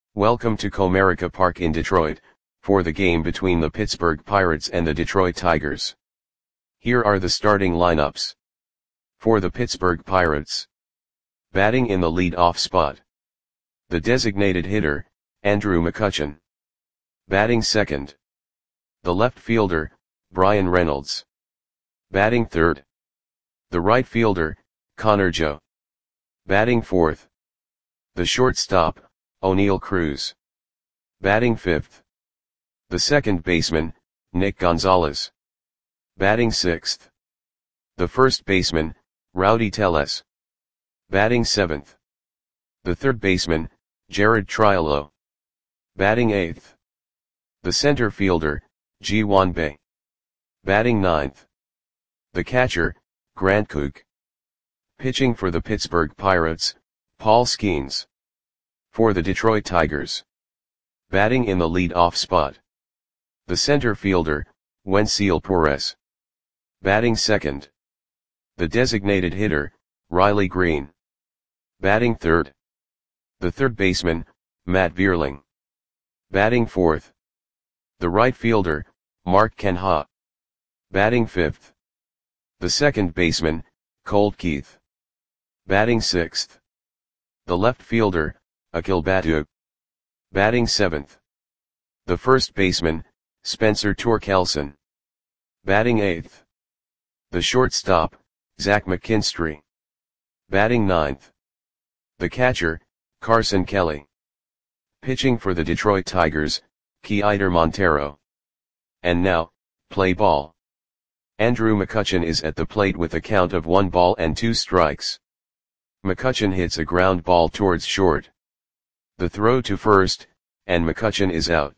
Welcome to Comerica Park in Detroit, for the game between the Pittsburgh Pirates and the Detroit Tigers. Here are the starting lineups. For the Pittsburgh Pirates. Batting in the lead-off spot. The designated hitter, Andrew McCutchen. Batting second. The left fielder, Bryan Reynolds. Batting third. The right fielder, Connor Joe. Batting fourth. The shortstop, Oneil Cruz. Batting fifth. The second baseman, Nick Gonzalez. Batting sixth. The first baseman, Rowdy Tellez. Batting seventh. The third baseman, Jared Triolo. Batting eighth. The center fielder, Ji-hwan Bae. Batting ninth. The catcher, Grant Cook. Pitching for the Pittsburgh Pirates, Paul Skenes. For the Detroit Tigers. Batting in the lead-off spot. The center fielder, Wenceel Perez. Batting second. The designated hitter, Riley Green. Batting third. The third baseman, Matt Vierling. Batting fourth. The right fielder, Mark Canha. Batting fifth. The second baseman, Colt Keith. Batting sixth. The left fielder, Akil Baddoo. Batting seventh. The first baseman, Spencer Torkelson. Batting eighth. The shortstop, Zach McKinstry. Batting ninth. The catcher, Carson Kelly. Pitching for the Detroit Tigers, Keider Montero. And now, play ball. Andrew McCutchen is at the plate with a count of 1-2 strikes. McCutchen hits a ground ball towards short. The throw to first, and McCutchen is out.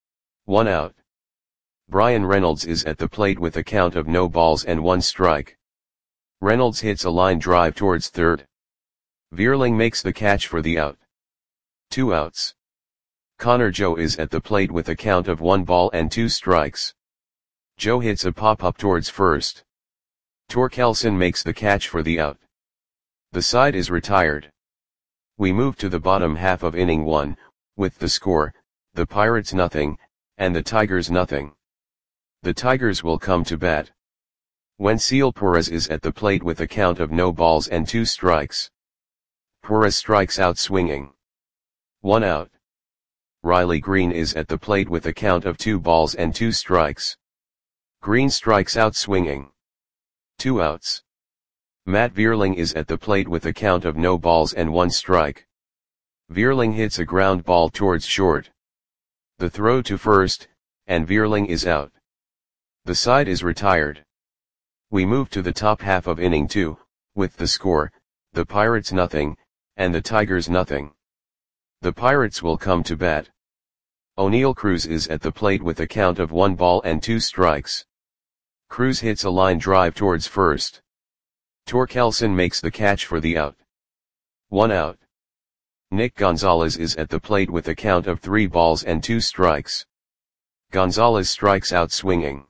1 out. Bryan Reynolds is at the plate with a count of 0-1 strike. Reynolds hits a line drive towards third. Vierling makes the catch for the out. 2 outs. Connor Joe is at the plate with a count of 1-2 strikes. Joe hits a pop-up towards first. Torkelson makes the catch for the out. The side is retired. We move to the bottom half of inning 1, with the score, the Pirates nothing, and the Tigers nothing. The Tigers will come to bat. Wenceel Perez is at the plate with a count of 0-2 strikes. Perez strikes out swinging. 1 out. Riley Green is at the plate with a count of 2-2 strikes. Green strikes out swinging. 2 outs. Matt Vierling is at the plate with a count of 0-1 strike. Vierling hits a ground ball towards short. The throw to first, and Vierling is out. The side is retired. We move to the top half of inning 2, with the score, the Pirates nothing, and the Tigers nothing. The Pirates will come to bat. Oneil Cruz is at the plate with a count of 1-2 strikes. Cruz hits a line drive towards first. Torkelson makes the catch for the out. 1 out. Nick Gonzalez is at the plate with a count of 3-2 strikes. Gonzalez strikes out swinging.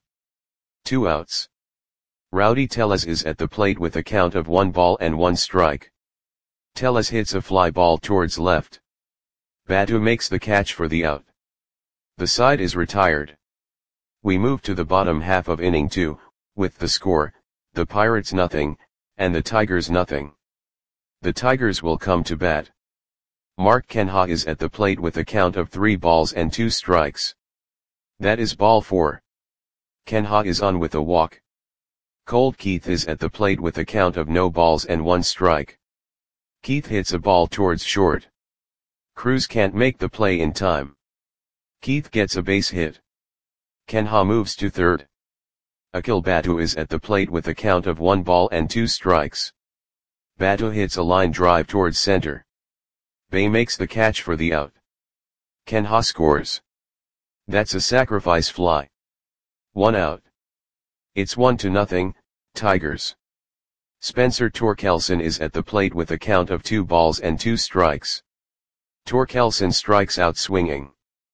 2 outs. Rowdy Tellez is at the plate with a count of 1-1 strike. Tellez hits a fly ball towards left. Baddoo makes the catch for the out. The side is retired. We move to the bottom half of inning 2, with the score, the Pirates nothing, and the Tigers nothing. The Tigers will come to bat. Mark Canha is at the plate with a count of 3-2 strikes. That is ball 4. Canha is on with a walk. Colt Keith is at the plate with a count of 0-1 strike. Keith hits a ball towards short. Cruz can't make the play in time. Keith gets a base hit. Canha moves to third. Akil Baddoo is at the plate with a count of 1-2 strikes. Baddoo hits a line drive towards center. Bae makes the catch for the out. Canha scores. That's a sacrifice fly. 1 out. It's 1-0, Tigers. Spencer Torkelson is at the plate with a count of 2-2 strikes. Torkelson strikes out swinging.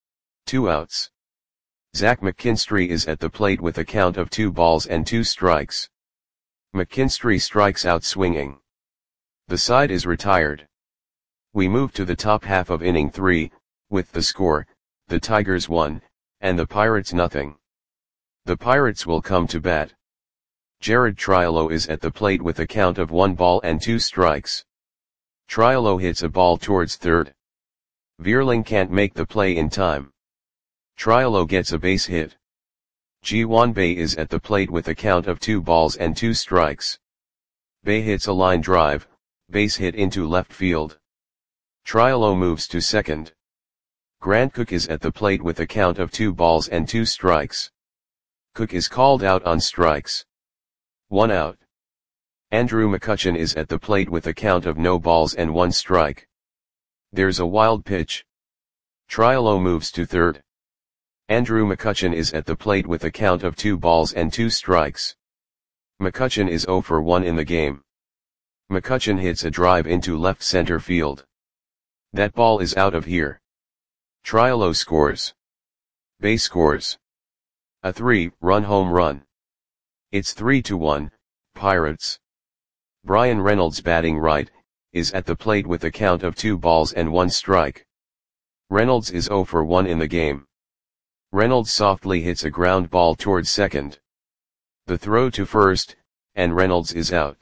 2 outs. Zach McKinstry is at the plate with a count of 2-2 strikes. McKinstry strikes out swinging. The side is retired. We move to the top half of inning 3, with the score, the Tigers 1, and the Pirates nothing. The Pirates will come to bat. Jared Triolo is at the plate with a count of 1 ball and 2 strikes. Triolo hits a ball towards third. Vierling can't make the play in time. Triolo gets a base hit. Ji-hwan Bae is at the plate with a count of 2 balls and 2 strikes. Bae hits a line drive, base hit into left field. Triolo moves to second. Grant Cook is at the plate with a count of 2 balls and 2 strikes. Cook is called out on strikes. 1 out. Andrew McCutchen is at the plate with a count of no balls and 1 strike. There's a wild pitch. Triolo moves to third. Andrew McCutchen is at the plate with a count of 2 balls and 2 strikes. McCutchen is 0 for 1 in the game. McCutchen hits a drive into left center field. That ball is out of here. Triolo scores. Bae scores. A 3-run home run. It's 3-1, Pirates. Bryan Reynolds, batting right, is at the plate with a count of 2 balls and 1 strike. Reynolds is 0 for 1 in the game. Reynolds softly hits a ground ball towards second. The throw to first, and Reynolds is out.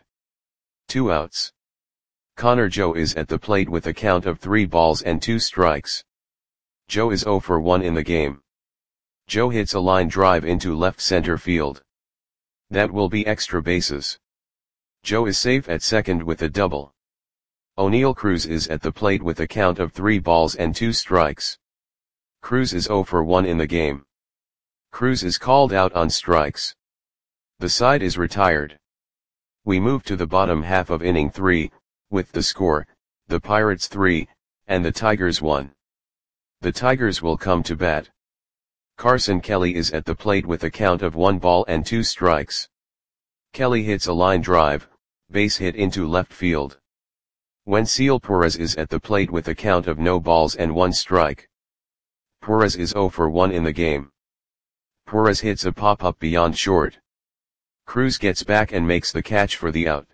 2 outs. Connor Joe is at the plate with a count of 3 balls and 2 strikes. Joe is 0 for 1 in the game. Joe hits a line drive into left center field. That will be extra bases. Joe is safe at second with a double. O'Neal Cruz is at the plate with a count of 3 balls and 2 strikes. Cruz is 0 for 1 in the game. Cruz is called out on strikes. The side is retired. We move to the bottom half of inning 3, with the score, the Pirates 3, and the Tigers 1. The Tigers will come to bat. Carson Kelly is at the plate with a count of 1 ball and 2 strikes. Kelly hits a line drive, base hit into left field. Wenceel Perez is at the plate with a count of no balls and 1 strike. Perez is 0 for 1 in the game. Perez hits a pop-up beyond short. Cruz gets back and makes the catch for the out.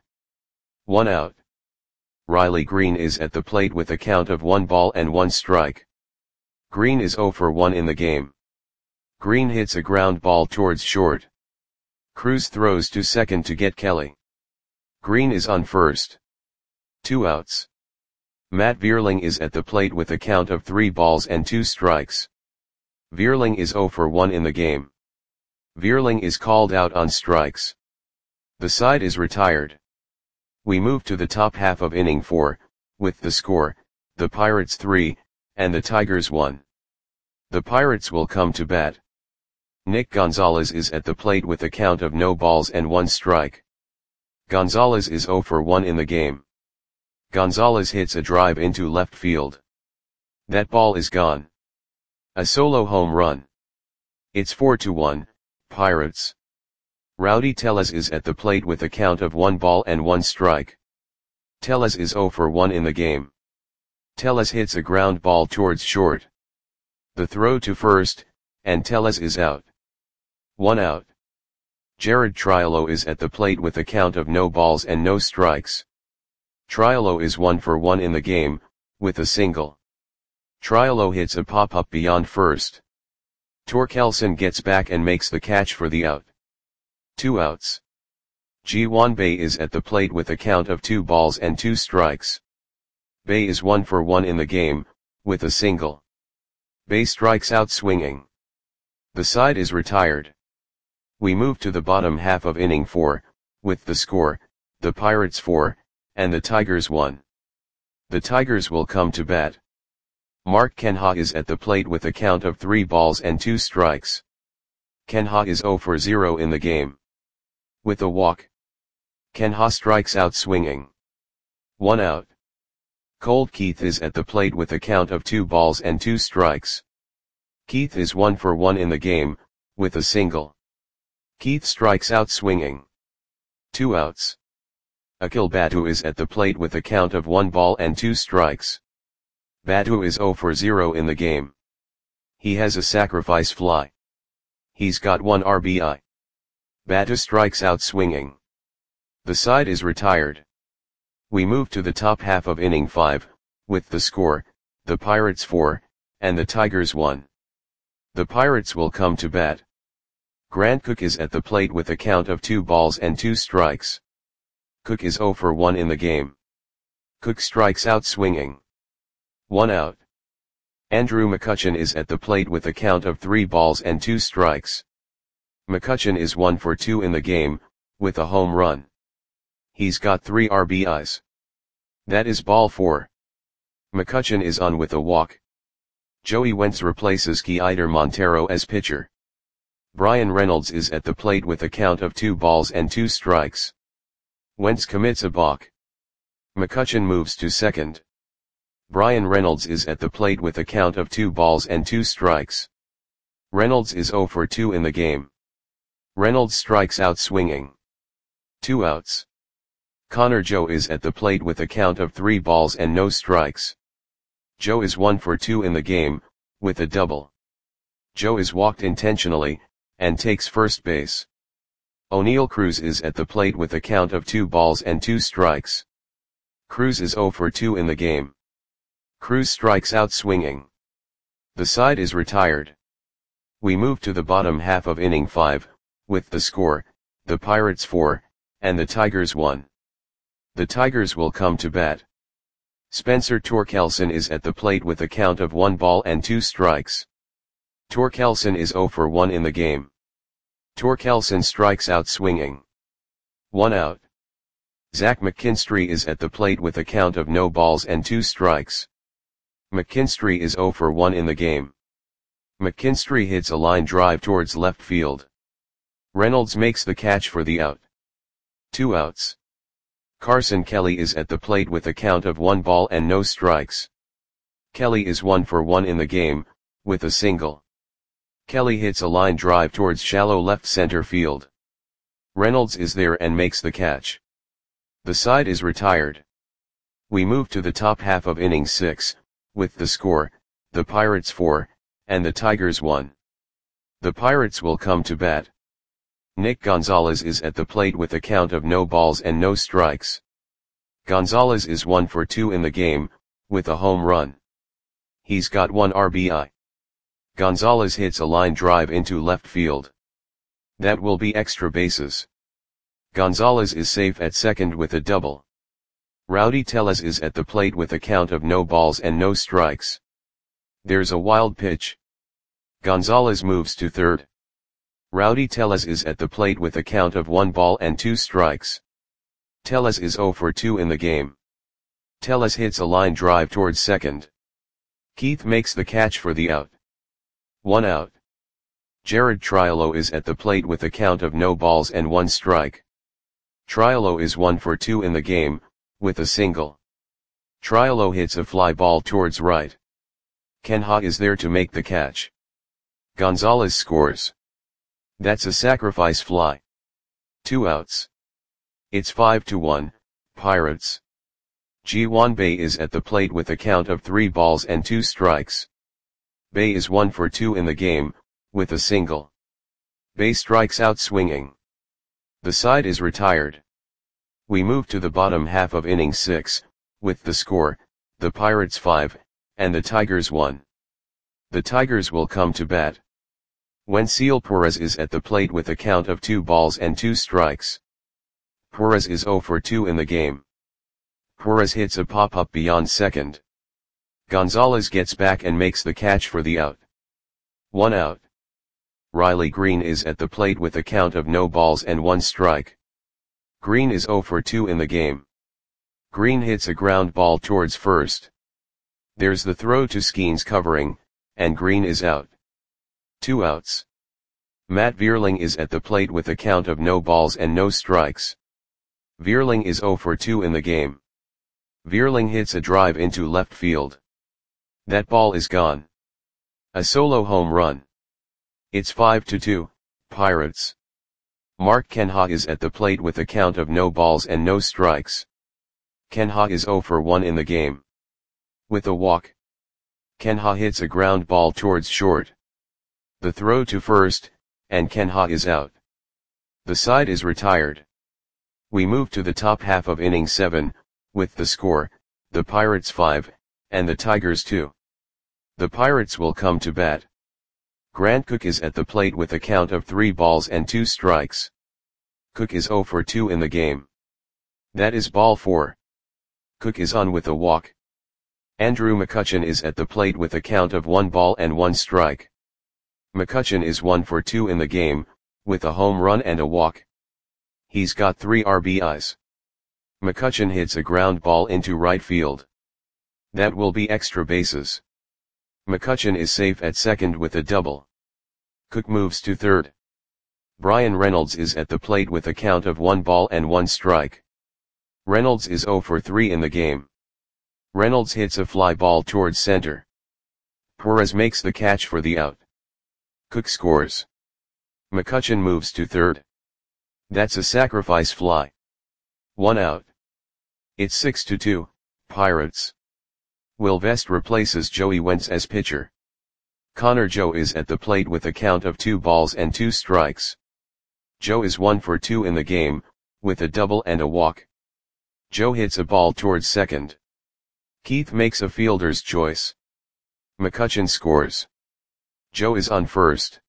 1 out. Riley Green is at the plate with a count of 1 ball and 1 strike. Green is 0 for 1 in the game. Green hits a ground ball towards short. Cruz throws to second to get Kelly. Green is on first. 2 outs. Matt Vierling is at the plate with a count of 3 balls and 2 strikes. Vierling is 0 for 1 in the game. Vierling is called out on strikes. The side is retired. We move to the top half of inning 4, with the score, the Pirates 3, and the Tigers 1. The Pirates will come to bat. Nick Gonzalez is at the plate with a count of no balls and 1 strike. Gonzalez is 0 for 1 in the game. Gonzalez hits a drive into left field. That ball is gone. A solo home run. It's 4-1, Pirates. Rowdy Tellez is at the plate with a count of 1 ball and 1 strike. Tellez is 0 for 1 in the game. Tellez hits a ground ball towards short. The throw to first, and Tellez is out. 1 out. Jared Triolo is at the plate with a count of no balls and no strikes. Triolo is 1 for 1 in the game, with a single. Triolo hits a pop-up beyond first. Torkelson gets back and makes the catch for the out. 2 outs. Ji-hwan Bae is at the plate with a count of 2 balls and 2 strikes. Bae is 1 for 1 in the game, with a single. Bae strikes out swinging. The side is retired. We move to the bottom half of inning 4, with the score, the Pirates 4, and the Tigers 1. The Tigers will come to bat. Mark Kenha is at the plate with a count of 3 balls and 2 strikes. Kenha is 0 for 0 in the game. With a walk. Kenha strikes out swinging. 1 out. Colt Keith is at the plate with a count of 2 balls and 2 strikes. Keith is 1 for 1 in the game, with a single. Keith strikes out swinging. 2 outs. Akil Batu is at the plate with a count of 1 ball and 2 strikes. Batu is 0 for 0 in the game. He has a sacrifice fly. He's got 1 RBI. Batu strikes out swinging. The side is retired. We move to the top half of inning 5, with the score, the Pirates 4, and the Tigers 1. The Pirates will come to bat. Grant Cook is at the plate with a count of 2 balls and 2 strikes. Cook is 0 for 1 in the game. Cook strikes out swinging. 1 out. Andrew McCutchen is at the plate with a count of 3 balls and 2 strikes. McCutchen is 1 for 2 in the game, with a home run. He's got 3 RBIs. That is ball 4. McCutchen is on with a walk. Joey Wentz replaces Keider Montero as pitcher. Brian Reynolds is at the plate with a count of 2 balls and 2 strikes. Wentz commits a balk. McCutchen moves to second. Brian Reynolds is at the plate with a count of 2 balls and 2 strikes. Reynolds is 0 for 2 in the game. Reynolds strikes out swinging. 2 outs. Connor Joe is at the plate with a count of 3 balls and no strikes. Joe is 1 for 2 in the game, with a double. Joe is walked intentionally, and takes first base. O'Neal Cruz is at the plate with a count of 2 balls and 2 strikes. Cruz is 0 for 2 in the game. Cruz strikes out swinging. The side is retired. We move to the bottom half of inning 5, with the score, the Pirates 4, and the Tigers 1. The Tigers will come to bat. Spencer Torkelson is at the plate with a count of 1 ball and 2 strikes. Torkelson is 0 for 1 in the game. Torkelson strikes out swinging. 1 out. Zach McKinstry is at the plate with a count of no balls and 2 strikes. McKinstry is 0 for 1 in the game. McKinstry hits a line drive towards left field. Reynolds makes the catch for the out. 2 outs. Carson Kelly is at the plate with a count of 1 ball and no strikes. Kelly is 1 for 1 in the game, with a single. Kelly hits a line drive towards shallow left center field. Reynolds is there and makes the catch. The side is retired. We move to the top half of inning 6, with the score, the Pirates 4, and the Tigers 1. The Pirates will come to bat. Nick Gonzalez is at the plate with a count of no balls and no strikes. Gonzalez is 1 for 2 in the game, with a home run. He's got 1 RBI. Gonzalez hits a line drive into left field. That will be extra bases. Gonzalez is safe at second with a double. Rowdy Tellez is at the plate with a count of no balls and no strikes. There's a wild pitch. Gonzalez moves to third. Rowdy Tellez is at the plate with a count of 1 ball and 2 strikes. Tellez is 0 for 2 in the game. Tellez hits a line drive towards second. Keith makes the catch for the out. 1 out. Jared Triolo is at the plate with a count of no balls and 1 strike. Triolo is 1 for 2 in the game, with a single. Triolo hits a fly ball towards right. Ken Ha is there to make the catch. Gonzalez scores. That's a sacrifice fly. 2 outs. It's 5-1, Pirates. Ji-Hwan Bae is at the plate with a count of 3 balls and 2 strikes. Bae is 1 for 2 in the game, with a single. Bae strikes out swinging. The side is retired. We move to the bottom half of inning 6, with the score, the Pirates 5, and the Tigers 1. The Tigers will come to bat. Wenceel Perez is at the plate with a count of 2 balls and 2 strikes. Perez is 0 for 2 in the game. Perez hits a pop-up beyond second. Gonzalez gets back and makes the catch for the out. 1 out. Riley Green is at the plate with a count of no balls and 1 strike. Green is 0 for 2 in the game. Green hits a ground ball towards first. There's the throw to Skeens covering, and Green is out. 2 outs. Matt Vierling is at the plate with a count of no balls and no strikes. Vierling is 0 for 2 in the game. Vierling hits a drive into left field. That ball is gone. A solo home run. It's 5-2, Pirates. Mark Kenha is at the plate with a count of no balls and no strikes. Kenha is 0 for 1 in the game. With a walk. Kenha hits a ground ball towards short. The throw to first, and Kenha is out. The side is retired. We move to the top half of inning 7, with the score, the Pirates 5, and the Tigers 2. The Pirates will come to bat. Grant Cook is at the plate with a count of 3 balls and 2 strikes. Cook is 0 for 2 in the game. That is ball 4. Cook is on with a walk. Andrew McCutchen is at the plate with a count of 1 ball and 1 strike. McCutchen is 1 for 2 in the game, with a home run and a walk. He's got 3 RBIs. McCutchen hits a ground ball into right field. That will be extra bases. McCutchen is safe at second with a double. Cook moves to third. Bryan Reynolds is at the plate with a count of 1 ball and 1 strike. Reynolds is 0 for 3 in the game. Reynolds hits a fly ball towards center. Perez makes the catch for the out. Cook scores. McCutchen moves to third. That's a sacrifice fly. 1 out. It's 6-2, Pirates. Will Vest replaces Joey Wentz as pitcher. Connor Joe is at the plate with a count of 2 balls and 2 strikes. Joe is 1 for 2 in the game, with a double and a walk. Joe hits a ball towards second. Keith makes a fielder's choice. McCutchen scores. Joe is on first.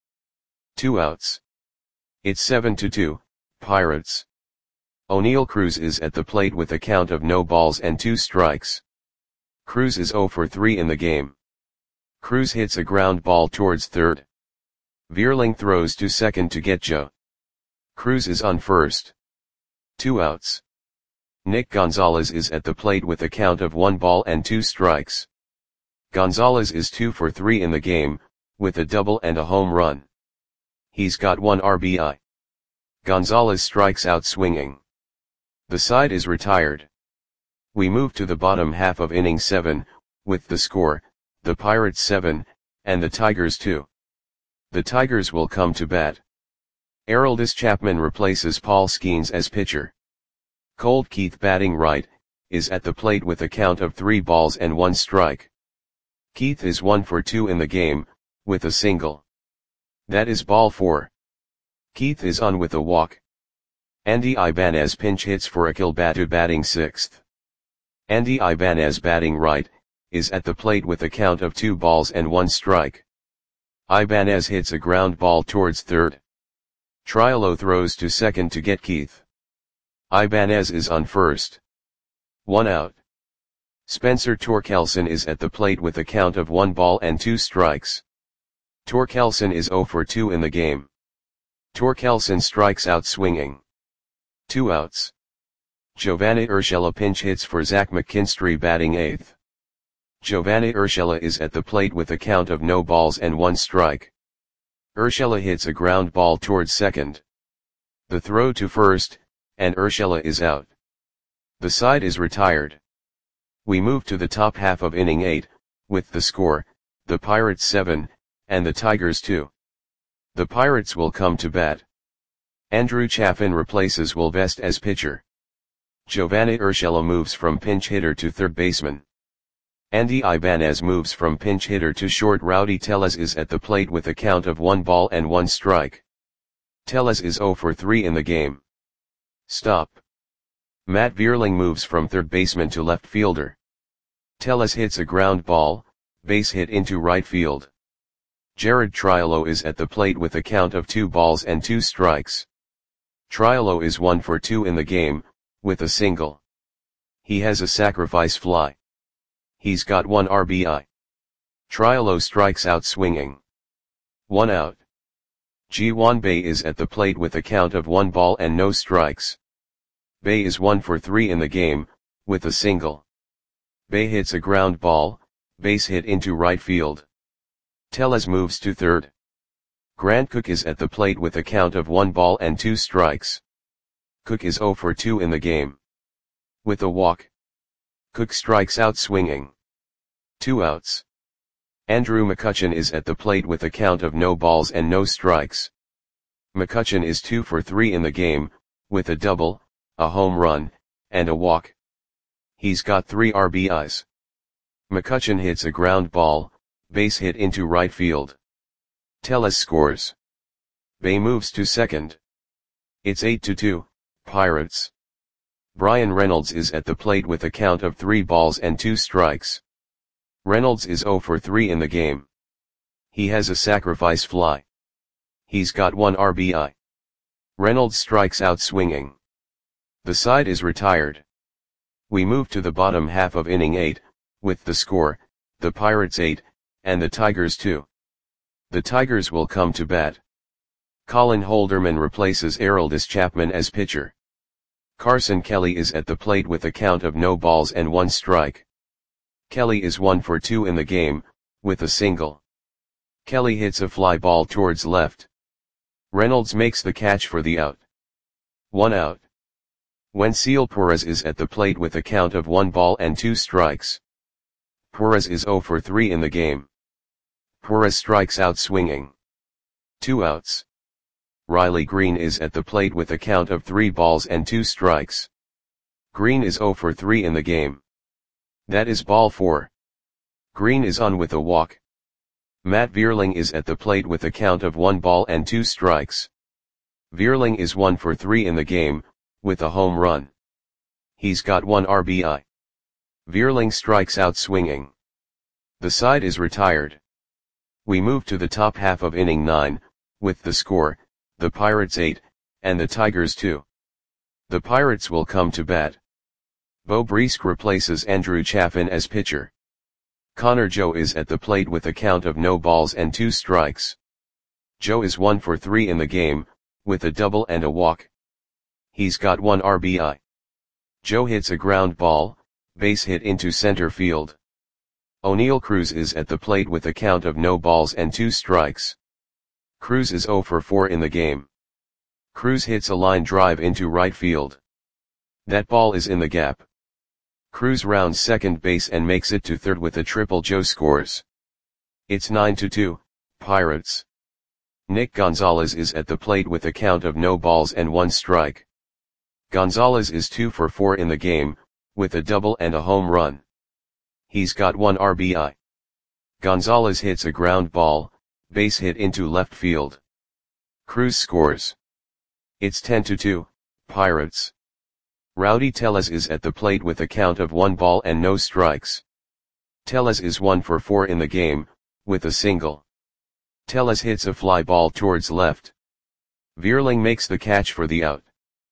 2 outs. It's 7-2, Pirates. O'Neal Cruz is at the plate with a count of no balls and 2 strikes. Cruz is 0 for 3 in the game. Cruz hits a ground ball towards third. Vierling throws to second to get Joe. Cruz is on first. 2 outs. Nick Gonzalez is at the plate with a count of 1 ball and 2 strikes. Gonzalez is 2 for 3 in the game, with a double and a home run. He's got 1 RBI. Gonzalez strikes out swinging. The side is retired. We move to the bottom half of inning 7, with the score, the Pirates 7, and the Tigers 2. The Tigers will come to bat. Aroldis Chapman replaces Paul Skeens as pitcher. Colt Keith, batting right, is at the plate with a count of 3 balls and 1 strike. Keith is 1 for 2 in the game, with a single. That is ball 4. Keith is on with a walk. Andy Ibanez pinch hits for Akil Batu, batting 6th. Andy Ibanez, batting right, is at the plate with a count of 2 balls and 1 strike. Ibanez hits a ground ball towards third. Triolo throws to second to get Keith. Ibanez is on first. 1 out. Spencer Torkelson is at the plate with a count of 1 ball and 2 strikes. Torkelson is 0 for 2 in the game. Torkelson strikes out swinging. 2 outs. Giovanni Urshela pinch hits for Zach McKinstry, batting 8th. Giovanni Urshela is at the plate with a count of no balls and 1 strike. Urshela hits a ground ball towards second. The throw to first, and Urshela is out. The side is retired. We move to the top half of inning 8, with the score, the Pirates 7, and the Tigers 2. The Pirates will come to bat. Andrew Chafin replaces Will Vest as pitcher. Giovanni Urshela moves from pinch hitter to third baseman. Andy Ibanez moves from pinch hitter to short. Rowdy Tellez is at the plate with a count of 1 ball and 1 strike. Tellez is 0 for 3 in the game. Stop. Matt Vierling moves from third baseman to left fielder. Tellez hits a ground ball, base hit into right field. Jared Triolo is at the plate with a count of 2 balls and 2 strikes. Triolo is 1 for 2 in the game, with a single. He has a sacrifice fly. He's got 1 RBI. Triolo strikes out swinging. 1 out. Ji-hwan Bae is at the plate with a count of 1 ball and no strikes. Bae is 1 for 3 in the game, with a single. Bae hits a ground ball, base hit into right field. Tellez moves to third. Grant Cook is at the plate with a count of 1 ball and 2 strikes. Cook is 0 for 2 in the game. With a walk. Cook strikes out swinging. 2 outs. Andrew McCutchen is at the plate with a count of no balls and no strikes. McCutchen is 2 for 3 in the game, with a double, a home run, and a walk. He's got 3 RBIs. McCutchen hits a ground ball, base hit into right field. Tellez scores. Bae moves to second. It's 8-2, Pirates. Bryan Reynolds is at the plate with a count of 3 balls and 2 strikes. Reynolds is 0 for 3 in the game. He has a sacrifice fly. He's got 1 RBI. Reynolds strikes out swinging. The side is retired. We move to the bottom half of inning 8, with the score, the Pirates 8, and the Tigers 2. The Tigers will come to bat. Colin Holderman replaces Aroldis Chapman as pitcher. Carson Kelly is at the plate with a count of no balls and 1 strike. Kelly is 1 for 2 in the game, with a single. Kelly hits a fly ball towards left. Reynolds makes the catch for the out. 1 out. Wenceel Perez is at the plate with a count of 1 ball and 2 strikes. Perez is 0 for 3 in the game. Perez strikes out swinging. 2 outs. Riley Green is at the plate with a count of 3 balls and 2 strikes. Green is 0 for 3 in the game. That is ball 4. Green is on with a walk. Matt Vierling is at the plate with a count of 1 ball and 2 strikes. Vierling is 1 for 3 in the game, with a home run. He's got 1 RBI. Vierling strikes out swinging. The side is retired. We move to the top half of inning 9, with the score, the Pirates 8, and the Tigers 2. The Pirates will come to bat. Beau Briesque replaces Andrew Chafin as pitcher. Connor Joe is at the plate with a count of no balls and 2 strikes. Joe is 1 for 3 in the game, with a double and a walk. He's got 1 RBI. Joe hits a ground ball, base hit into center field. O'Neal Cruz is at the plate with a count of no balls and 2 strikes. Cruz is 0 for 4 in the game. Cruz hits a line drive into right field. That ball is in the gap. Cruz rounds second base and makes it to third with a triple. Joe scores. It's 9-2, Pirates. Nick Gonzalez is at the plate with a count of no balls and 1 strike. Gonzalez is 2 for 4 in the game, with a double and a home run. He's got 1 RBI. Gonzalez hits a ground ball, base hit into left field. Cruz scores. It's 10-2, Pirates. Rowdy Tellez is at the plate with a count of 1 ball and no strikes. Tellez is 1 for 4 in the game, with a single. Tellez hits a fly ball towards left. Vierling makes the catch for the out.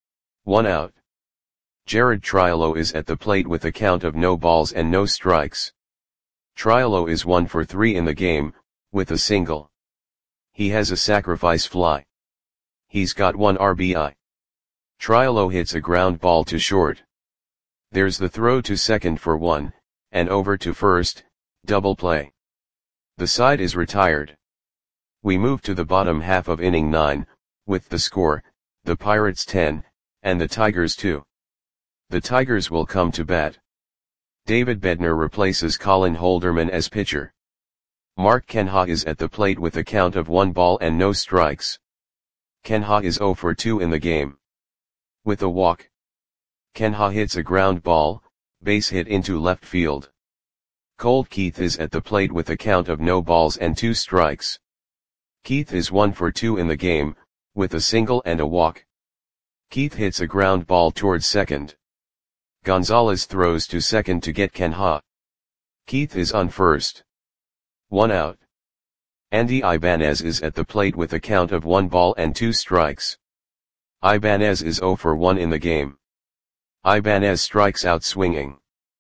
1 out. Jared Triolo is at the plate with a count of no balls and no strikes. Triolo is 1 for 3 in the game, with a single. He has a sacrifice fly. He's got 1 RBI. Triolo hits a ground ball to short. There's the throw to second for 1, and over to first, double play. The side is retired. We move to the bottom half of inning 9, with the score, the Pirates 10, and the Tigers 2. The Tigers will come to bat. David Bednar replaces Colin Holderman as pitcher. Mark Kenha is at the plate with a count of 1 ball and no strikes. Kenha is 0 for 2 in the game. With a walk. Kenha hits a ground ball, base hit into left field. Colt Keith is at the plate with a count of no balls and 2 strikes. Keith is 1 for 2 in the game, with a single and a walk. Keith hits a ground ball towards second. Gonzalez throws to second to get Kenha. Keith is on first. 1 out. Andy Ibanez is at the plate with a count of 1 ball and 2 strikes. Ibanez is 0 for 1 in the game. Ibanez strikes out swinging.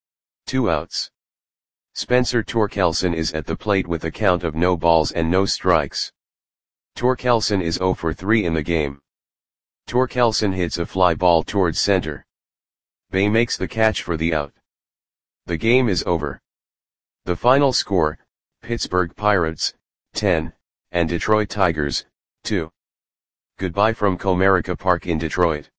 2 outs. Spencer Torkelson is at the plate with a count of no balls and no strikes. Torkelson is 0 for 3 in the game. Torkelson hits a fly ball towards center. Bay makes the catch for the out. The game is over. The final score, Pittsburgh Pirates, 10, and Detroit Tigers, 2. Goodbye from Comerica Park in Detroit.